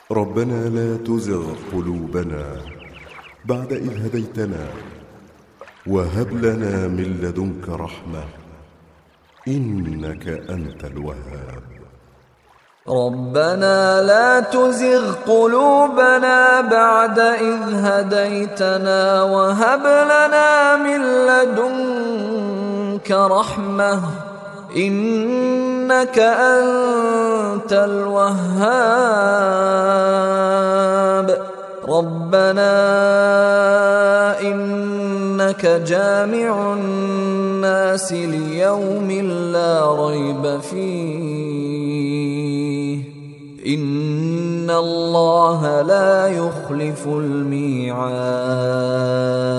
ربنا لا تزغ قلوبنا بعد إذ هديتنا وهب لنا من لدنك رحمة إنك أنت الوهاب. ربنا لا تزغ قلوبنا بعد إذ هديتنا وهب لنا من لدنك رحمة إنك أنت الوهاب. ربنا إنك جامع الناس ليوم لا ريب فيه إن الله لا يخلف الميعاد.